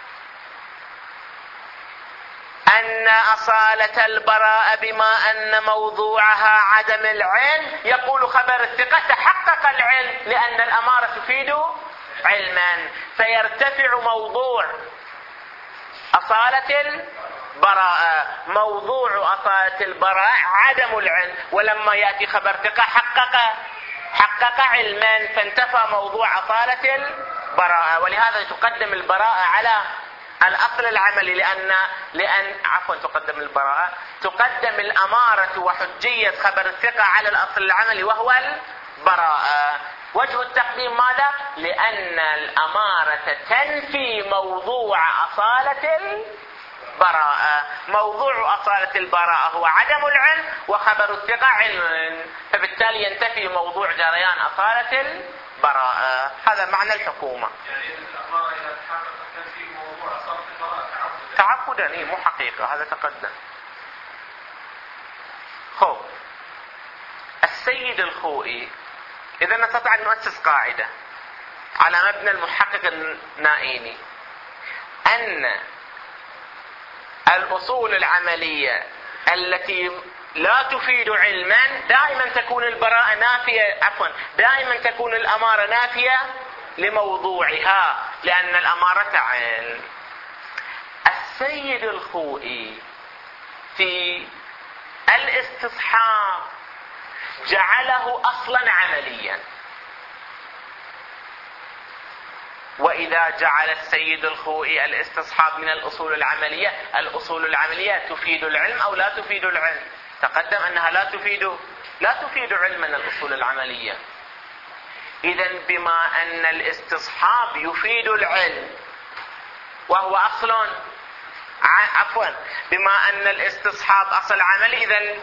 Speaker 1: أن أصالة البراءة بما أن موضوعها عدم العلم، يقول خبر الثقة تحقق العلم لأن الأمارة تفيد علما، فيرتفع موضوع أصالة البراءة. موضوع أصالة البراءة عدم العلم، ولما يأتي خبر ثقة حقق حقق علما، فانتفى موضوع أصالة البراءة. ولهذا تقدم البراءة على الأصل العملي، لأن لأن عفوا تقدم البراءة تقدم الأمارة وحجية خبر الثقة على الأصل العملي وهو البراءة. وجه التقديم ماذا؟ لأن الأمارة تنفي موضوع أصالة البراءة. موضوع أصالة البراءة هو عدم العلم، وخبر الثقة علم، فبالتالي ينتفي موضوع جريان أصالة البراءة. هذا معنى الحكومة.
Speaker 2: يعني الأمارة إذا تحققت تنفي موضوع أصالة البراءة
Speaker 1: تعبدا، إيه مو حقيقة، هذا تقدم. خب السيد الخوئي، إذا نستطيع أن نؤسس قاعدة على مبنى المحقق النائيني أن الأصول العملية التي لا تفيد علما دائما تكون البراءة نافية عفوا دائما تكون الأمارة نافية لموضوعها، لأن الأمارة علم. السيد الخوئي في الاستصحاب جعله أصلا عمليا. وإذا جعل السيد الخوئي الاستصحاب من الأصول العملية، الأصول العملية تفيد العلم أو لا تفيد العلم؟ تقدم أنها لا تفيد لا تفيد علما الأصول العملية. إذن بما أن الاستصحاب يفيد العلم وهو أصل عفوا بما أن الاستصحاب أصل عملي، إذن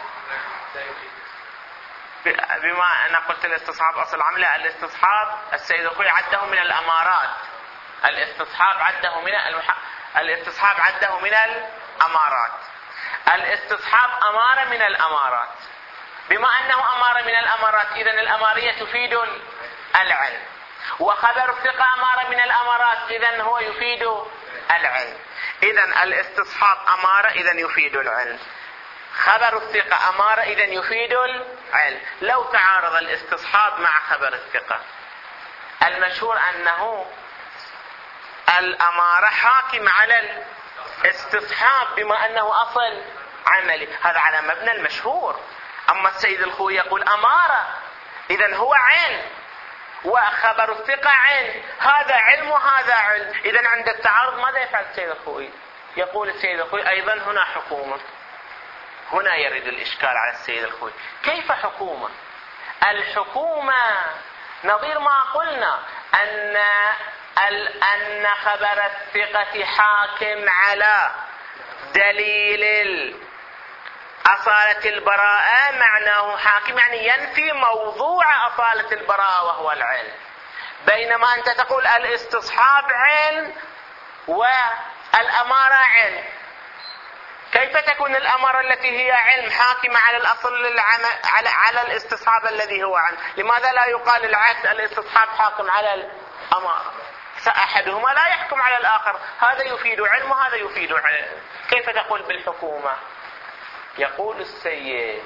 Speaker 1: بما أنا قلت الاستصحاب أصل عملي، الاستصحاب السيد الخوئي عده من الأمارات. الاستصحاب عده من المح... الاستصحاب عده من الأمارات. الاستصحاب أمارة من الأمارات. بما أنه أمارة من الأمارات، إذن الأمارية تفيد العلم، وخبر الثقة أمارة من الأمارات، إذن هو يفيد العلم. إذن الاستصحاب أمارة، إذن يفيد العلم. خبر الثقة أمارة، إذن يفيد العلم. لو تعارض الاستصحاب مع خبر الثقة، المشهور أنه الأمارة حاكم على الاستصحاب بما أنه أصل عملي. هذا على مبنى المشهور أما السيد الخوئي يقول أمارة، إذن هو عين وخبر الثقة عين، هذا علم وهذا علم. إذن عند التعارض ماذا يفعل السيد الخوئي؟ يقول السيد الخوئي أيضا هنا حكومة. هنا يرد الإشكال على السيد الخوئي، كيف حكومة؟ الحكومة نظير ما قلنا أن أن خبر الثقة حاكم على دليل أصالة البراءة، معناه حاكم يعني ينفي موضوع أصالة البراءة وهو العلم، بينما أنت تقول الاستصحاب علم والأمارة علم. كيف تكون الأمارة التي هي علم حاكمة على الأصل العمل على على الاستصحاب الذي هو علم؟ لماذا لا يقال العكس، الاستصحاب حاكم على الأمارة؟ أحدهما لا يحكم على الآخر، هذا يفيد علم وهذا يفيد علم. كيف تقول بالحكومة؟ يقول السيد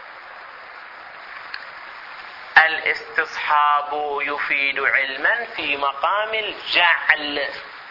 Speaker 1: الاستصحاب يفيد علما في مقام الجعل،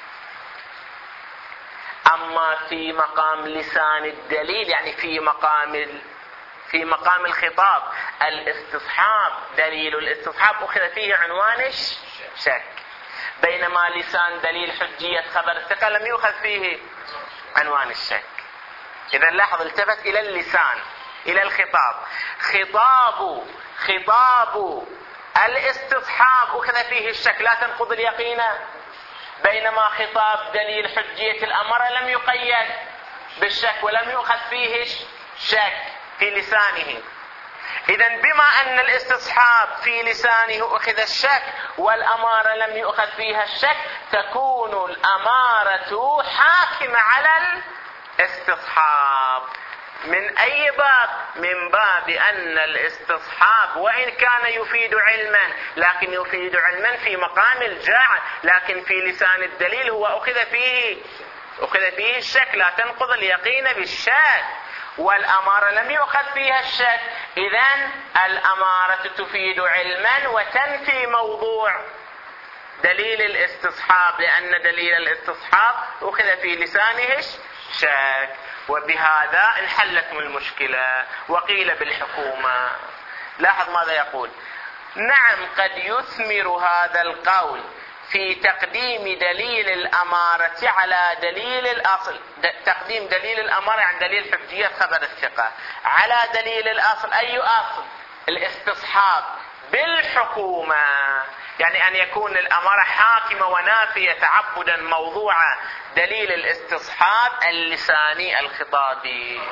Speaker 1: أما في مقام لسان الدليل يعني في مقام في مقام الخطاب الاستصحاب، دليل الاستصحاب أخذ فيه عنوان الشك، بينما لسان دليل حجية خبر الثقة لم يؤخذ فيه عنوان الشك. إذا لاحظ التفت إلى اللسان إلى الخطاب، خطاب خطاب الاستصحاب أخذ فيه الشك لا تنقض اليقين، بينما خطاب دليل حجية الأمر لم يقيد بالشك ولم يؤخذ فيه شك في لسانه. إذن بما أن الاستصحاب في لسانه أخذ الشك والأمارة لم يؤخذ فيها الشك، تكون الأمارة حاكمة على الاستصحاب. من أي باب؟ من باب أن الاستصحاب وإن كان يفيد علما لكن يفيد علما في مقام الجعل، لكن في لسان الدليل هو أخذ فيه أخذ فيه الشك لا تنقض اليقين بالشك، والأمارة لم يؤخذ فيها الشك. إذن الأمارة تفيد علما وتنفي موضوع دليل الاستصحاب، لأن دليل الاستصحاب أخذ في لسانه الشك. وبهذا انحلت من المشكلة وقيل بالحكومة. لاحظ ماذا يقول: نعم قد يثمر هذا القول في تقديم دليل الأمارة على دليل الأصل. تقديم دليل الأمارة عن دليل حجية خبر الثقة على دليل الأصل. أي أصل؟ الاستصحاب بالحكومة، يعني أن يكون الأمارة حاكمة ونافية تعبدا موضوع دليل الاستصحاب اللساني الخطابي.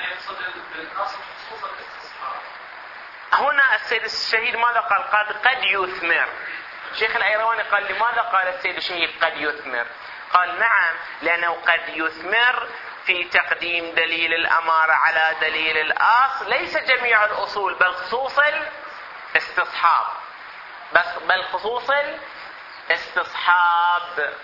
Speaker 1: هنا السيد الشهيد ماذا قال؟ قال قد يثمر. شيخ الأيرواني قال لماذا قال السيد الشهيد قد يثمر؟ قال نعم لأنه قد يثمر في تقديم دليل الأمارة على دليل الأصل، ليس جميع الأصول بل خصوص الاستصحاب، بس بل خصوص الاستصحاب.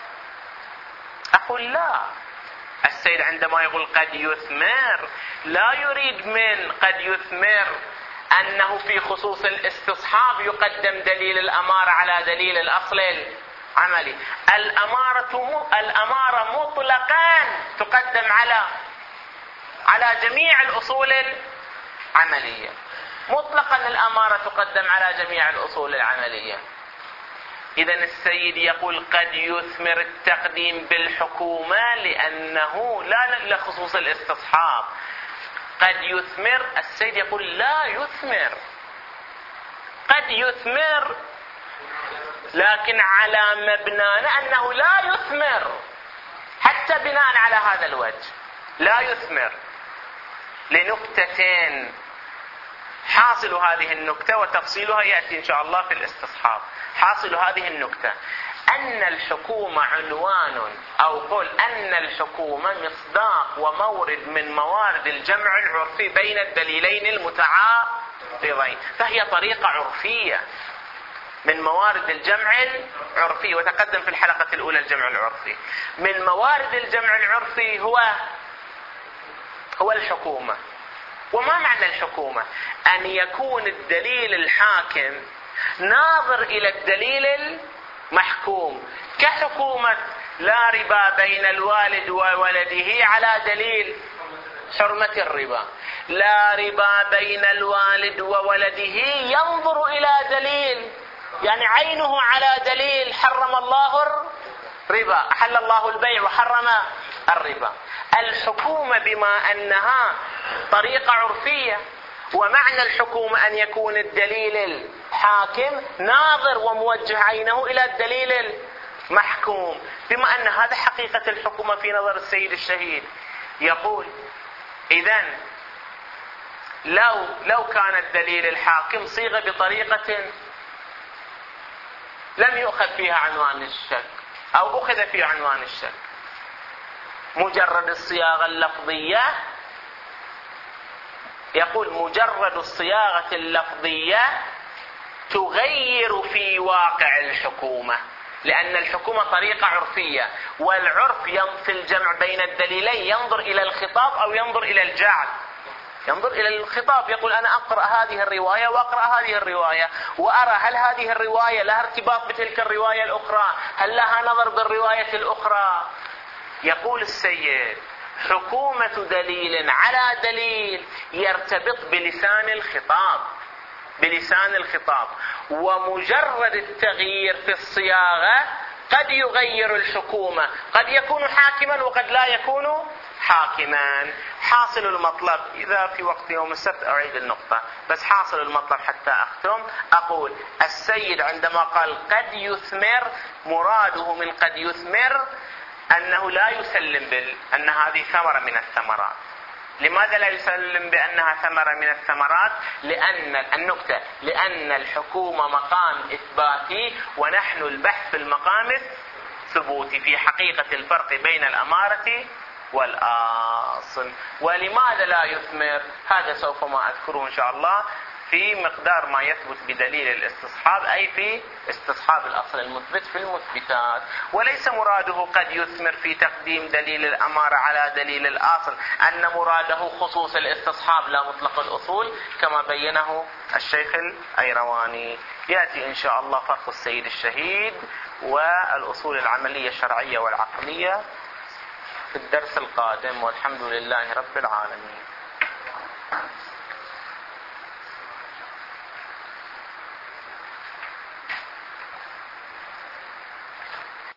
Speaker 1: أقول لا، السيد عندما يقول قد يثمر لا يريد من قد يثمر أنه في خصوص الاستصحاب يقدم دليل الأمارة على دليل الأصل العملي. الأمارة الأمارة مطلقا تقدم على على جميع الأصول العملية، مطلقا الأمارة تقدم على جميع الأصول العملية. إذن السيد يقول قد يثمر التقديم بالحكومة لأنه لا لخصوص الاستصحاب. قد يثمر، السيد يقول لا يثمر، قد يثمر لكن على مبنانا أنه لا يثمر، حتى بناء على هذا الوجه لا يثمر لنكتتين. حاصل هذه النكتة وتفصيلها يأتي إن شاء الله في الاستصحاب. حاصل هذه النكتة أن الحكومة عنوان أو قول أن الحكومة مصداق ومورد من موارد الجمع العرفي بين الدليلين المتعارضين، فهي طريقة عرفية من موارد الجمع العرفي، وتقدم في الحلقة الأولى الجمع العرفي. من موارد الجمع العرفي هو هو الحكومة. وما معنى الحكومة؟ أن يكون الدليل الحاكم ناظر إلى الدليل المحكوم، كحكومة لا ربا بين الوالد وولده على دليل حرمة الربا. لا ربا بين الوالد وولده ينظر إلى دليل، يعني عينه على دليل. حرم الله الربا، أحل الله البيع وحرم الربا. الحكومة بما أنها طريقة عرفية، ومعنى الحكومة أن يكون الدليل الحاكم ناظر وموجه عينه إلى الدليل المحكوم، بما أن هذا حقيقة الحكومة في نظر السيد الشهيد. يقول إذن لو لو كان الدليل الحاكم صيغة بطريقة لم يؤخذ فيها عنوان الشك أو أخذ فيها عنوان الشك، مجرد الصياغة اللفظية، يقول مجرد الصياغة اللفظية تغير في واقع الحكومة، لأن الحكومة طريقة عرفية، والعرف في الجمع بين الدليلين ينظر إلى الخطاب أو ينظر إلى الجعل. ينظر إلى الخطاب، يقول أنا أقرأ هذه الرواية وأقرأ هذه الرواية وأرى هل هذه الرواية لها ارتباط بتلك الرواية الأخرى، هل لها نظر بالرواية الأخرى. يقول السيد حكومة دليل على دليل يرتبط بلسان الخطاب، بلسان الخطاب، ومجرد التغيير في الصياغة قد يغير الحكومة، قد يكون حاكما وقد لا يكون حاكما. حاصل المطلب، إذا في وقت يوم السبت أعيد النقطة، بس حاصل المطلب حتى أختم، أقول السيد عندما قال قد يثمر، مراده من قد يثمر أنه لا يسلم بال... أن هذه ثمرة من الثمرات. لماذا لا يسلم بأنها ثمرة من الثمرات؟ لأن النكتة لأن الحكومة مقام إثباتي ونحن البحث في المقام الثبوتي في حقيقة الفرق بين الأمارة والأصل. ولماذا لا يثمر؟ هذا سوف ما أذكره إن شاء الله في مقدار ما يثبت بدليل الاستصحاب، أي في استصحاب الأصل المثبت في المثبتات. وليس مراده قد يثمر في تقديم دليل الأمارة على دليل الأصل، أن مراده خصوص الاستصحاب لا مطلق الأصول كما بينه الشيخ الأيرواني. يأتي إن شاء الله فرق السيد الشهيد والأصول العملية الشرعية والعقلية في الدرس القادم، والحمد لله رب العالمين.